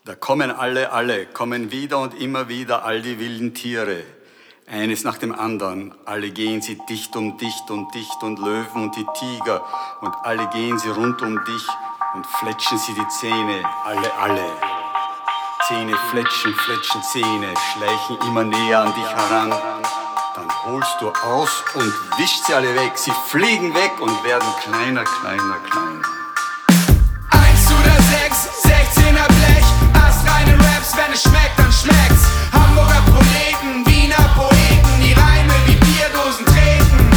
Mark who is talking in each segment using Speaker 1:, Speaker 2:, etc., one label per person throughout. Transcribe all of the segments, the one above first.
Speaker 1: Da kommen alle kommen wieder und immer wieder, all die wilden Tiere. Eines nach dem anderen, alle gehen sie dicht und dicht und dicht und Löwen und die Tiger und alle gehen sie rund um dich und fletschen sie die Zähne, alle. Zähne fletschen, Zähne, schleichen immer näher an dich heran. Dann holst du aus und wischst sie alle weg, sie fliegen weg und werden kleiner.
Speaker 2: 1 oder 6, 16er Blech, astreine Raps, wenn es schmeckt, dann schmeckt's. Hamburger Proleten, Wiener Poeten, die Reime wie Bierdosen treten.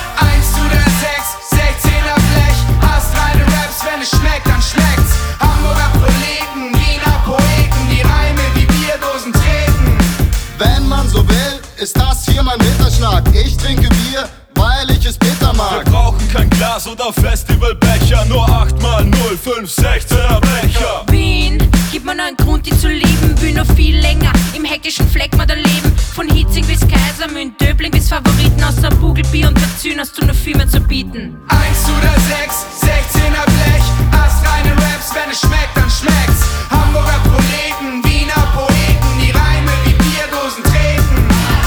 Speaker 2: 1 oder 6, 16er Blech, astreine Raps, wenn es schmeckt, dann schmeckt's. Hamburger Proleten, Wiener Poeten, die Reime wie Bierdosen treten.
Speaker 3: Wenn man so will, ist das hier mein Ritterschlag. Ich trinke Bier, weil ich es bitter mag.
Speaker 4: Wir brauchen kein Glas oder Festivalbecher, nur 8x0, 5, 16er Becher.
Speaker 5: Wien, gib mir noch einen Grund, die zu lieben. Will noch viel länger im hektischen Fleck mal erleben. Von Hitzing bis Kaisermühlen, Döbling bis Favoriten. Außer Bugelbier und Verzün hast du noch viel mehr zu bieten.
Speaker 2: 1 oder 6, 16er Blech, astreine Raps, wenn es schmeckt, dann schmeckt's. Hamburger Proleten, Wiener Poeten, die Reime wie Bierdosen treten.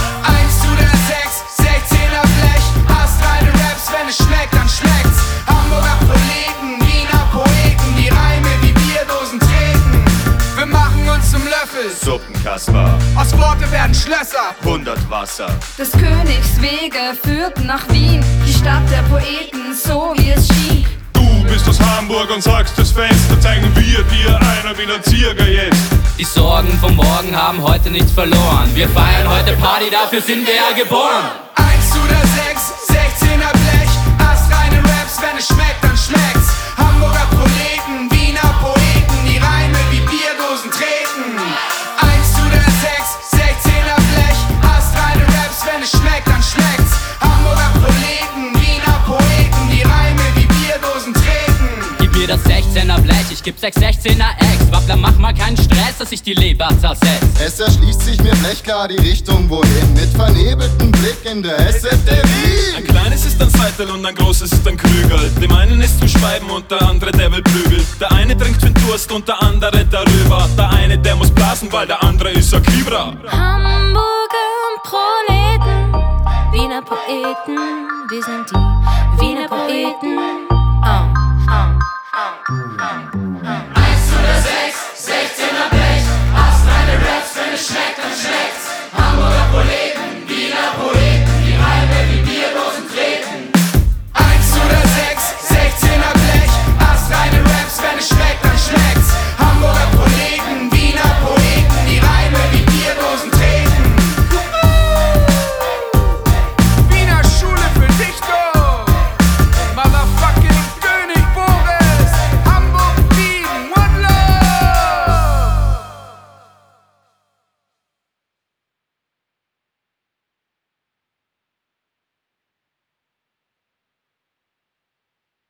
Speaker 2: 1 oder 6, 16er Blech, astreine Raps, wenn es schmeckt, dann schmeckt's. Hamburger Proleten, Wiener Poeten, die Reime wie Bierdosen treten. Wir machen uns zum Löffel,
Speaker 4: Suppenkasper,
Speaker 2: aus Worte werden Schlösser.
Speaker 4: 100 Wasser.
Speaker 6: Des Königs Wege führten nach Wien, die Stadt der Poeten, so wie es schien.
Speaker 4: Du bist aus Hamburg und sagst es fest, da zeigen wir dir einer Wiener Zierger jetzt.
Speaker 7: Die Sorgen vom Morgen haben heute nichts verloren. Wir feiern heute Party, dafür sind wir ja geboren.
Speaker 2: 1 oder 6, 16er Blech, astreine Raps, wenn es schmeckt, dann schmeckt's. Hamburger Proleten, Wiener Poeten, die Reime wie Bierdosen treten. 1 oder 6, 16er Blech, astreine Raps, wenn es schmeckt, dann schmeckt's. Hamburger Proleten, Wiener Poeten, die Reime wie Bierdosen treten.
Speaker 7: Gib mir das 16er Blech, ich geb 6 16er Ex. Wappler, mach mal keinen Stress, dass ich die Leber zersetz.
Speaker 3: Es erschließt sich mir blechklar die Richtung, wohin. Mit vernebeltem Blick in der SFDW.
Speaker 4: Ein kleines ist ein Seitel und ein großes ist ein Krügel. Dem einen ist zum Schweiben und der andere der will Prügel. Der eine trinkt für den Durst und der andere darüber. Der eine der muss blasen, weil der andere ist ein Kibra.
Speaker 5: Hamburger und Proleten, Wiener Poeten, wir sind die Wiener Poeten.